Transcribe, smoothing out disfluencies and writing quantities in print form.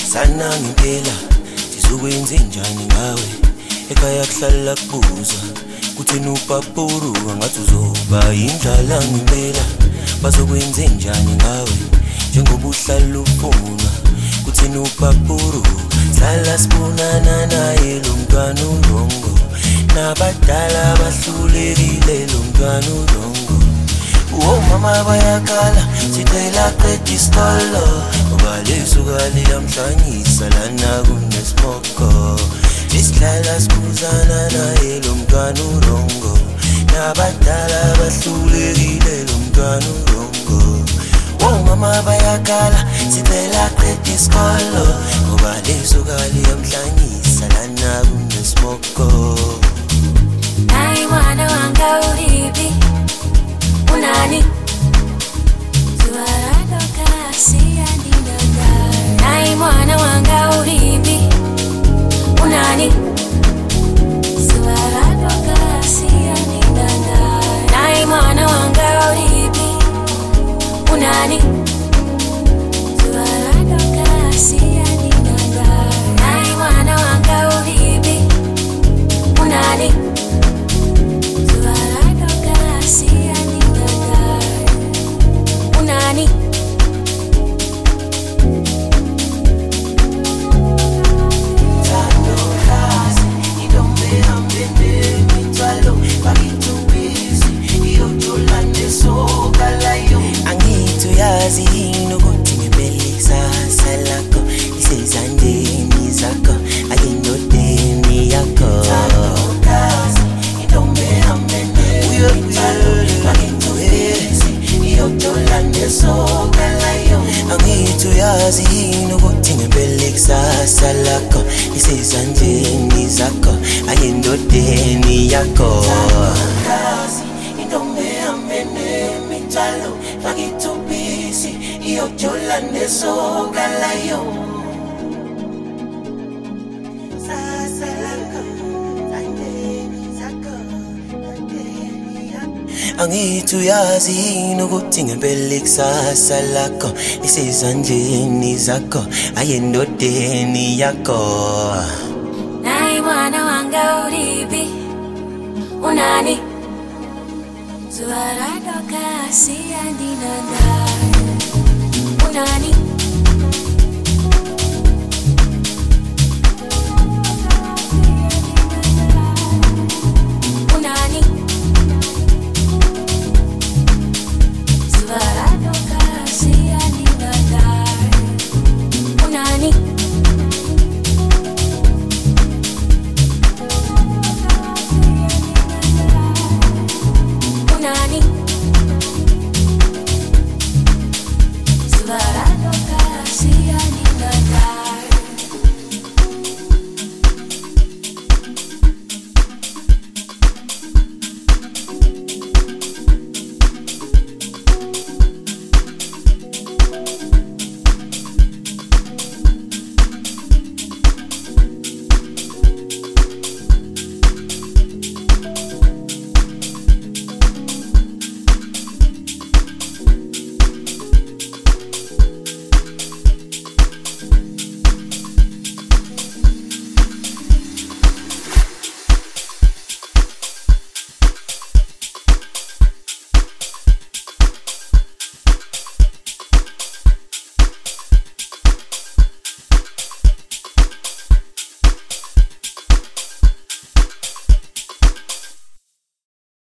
sana ngempela sizokwenza njani ngawe ekhaya kuhlala kubuza kuthina upapuru ngathi uzoba indlala ngempela bazokwenza njani ngawe njengoba uhlala ufuna kuthina upapuru sala sibonana naye lo mntwana urongo nabadala bahlulekile lo mntwana urongo. Oh mama bayakala sicela qeda isikolo ngoba lesukali yamhlanyisa lana kunesimoko isihlala sibuzana naye lo mntwana urongo nabadala bahlulekile lo mntwana urongo. Oh mama bayakala sicela qeda isikolo ngoba lesukali yamhlanyisa lana kunesimoko. Nayi mwana wanga uripi unani Zuwaradoka siyandinanda. Nayi mwana wanga uripi unani Zuwaradoka siyandinanda. Nayi mwana wanga uripi unani Zuwaradoka siyandinanda. Nayi mwana wanga uripi unani Zuwaradoka siyandinanda. Unani Angituyazi nokuthi ngempelisa salako isezandleni zakho ayindodeni yakho. Angituyazi nokuthi ngempelisa salako isezandleni zakho ayindodeni yakho. Angituyazi nokuthi ngempela ikusasa lakho lisezandleni zakho ayindodeni yakho. nayi mwana wanga uripi unani Zuwaradoka siyandinanda.